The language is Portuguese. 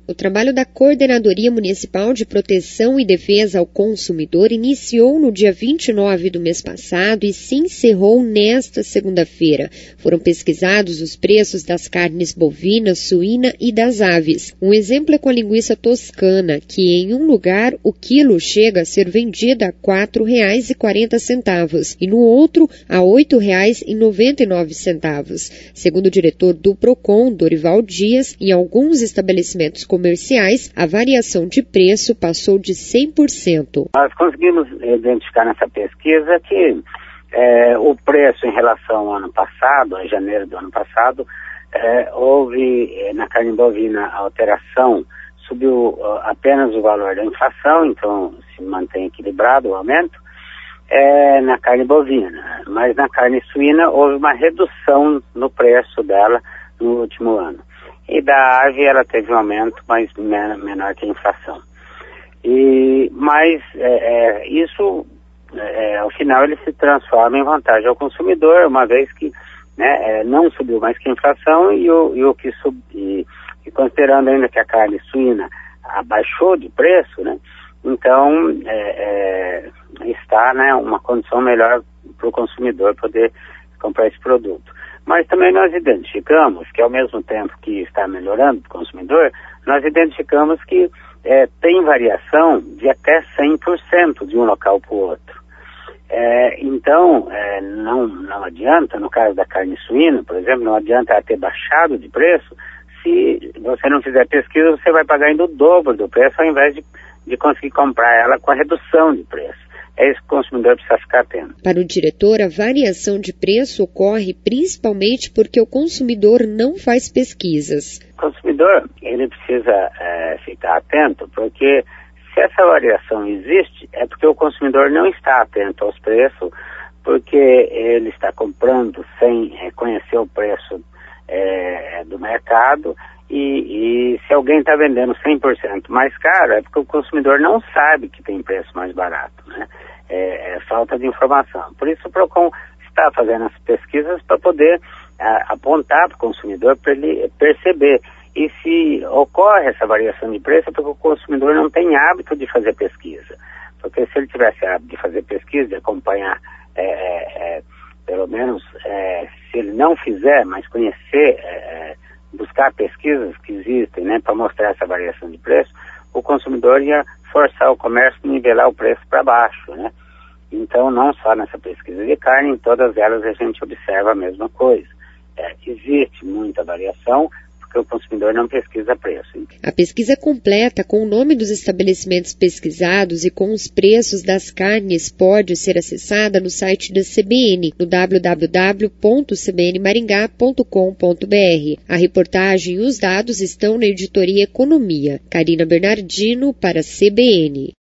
O trabalho da Coordenadoria Municipal de Proteção e Defesa ao Consumidor iniciou no dia 29 do mês passado e se encerrou nesta segunda-feira. Foram pesquisados os preços das carnes bovina, suína e das aves. Um exemplo é com a linguiça toscana, que em um lugar o quilo chega a ser vendida a R$ 4,40 e no outro a R$ 8,99. Segundo o diretor do PROCON, Dorival Dias, em alguns estabelecimentos comerciais, a variação de preço passou de 100%. Nós conseguimos identificar nessa pesquisa que o preço em relação ao ano passado, a janeiro do ano passado, houve na carne bovina alteração, subiu apenas o valor da inflação, então se mantém equilibrado o aumento, na carne bovina, mas na carne suína houve uma redução no preço dela no último ano. E da ave ela teve um aumento, mas menor que a inflação. Mas isso, ao final, ele se transforma em vantagem ao consumidor, uma vez que não subiu mais que a inflação e considerando ainda que a carne suína abaixou de preço, né? Então está uma condição melhor para o consumidor poder comprar esse produto. Mas também nós identificamos que ao mesmo tempo que está melhorando para o consumidor, nós identificamos que tem variação de até 100% de um local para o outro. Então, não adianta, no caso da carne suína, por exemplo, não adianta ela ter baixado de preço. Se você não fizer pesquisa, você vai pagar ainda o dobro do preço ao invés de conseguir comprar ela com a redução de preço. É isso que o consumidor precisa ficar atento. Para o diretor, a variação de preço ocorre principalmente porque o consumidor não faz pesquisas. O consumidor, ele precisa ficar atento, porque se essa variação existe, é porque o consumidor não está atento aos preços, porque ele está comprando sem conhecer o preço do mercado, e se alguém está vendendo 100% mais caro, é porque o consumidor não sabe que tem preço mais barato, né? É falta de informação. Por isso o PROCON está fazendo as pesquisas para poder apontar para o consumidor, para ele perceber. E se ocorre essa variação de preço, é porque o consumidor não tem hábito de fazer pesquisa. Porque se ele tivesse hábito de fazer pesquisa, de acompanhar, pelo menos, se ele não fizer, mas conhecer, buscar pesquisas que existem, né, para mostrar essa variação de preço, o consumidor ia forçar o comércio a nivelar o preço para baixo, né? Então, não só nessa pesquisa de carne, em todas elas a gente observa a mesma coisa. Existe muita variação, porque o consumidor não pesquisa preço. A pesquisa completa com o nome dos estabelecimentos pesquisados e com os preços das carnes pode ser acessada no site da CBN, no www.cbnmaringá.com.br. A reportagem e os dados estão na editoria Economia. Karina Bernardino para a CBN.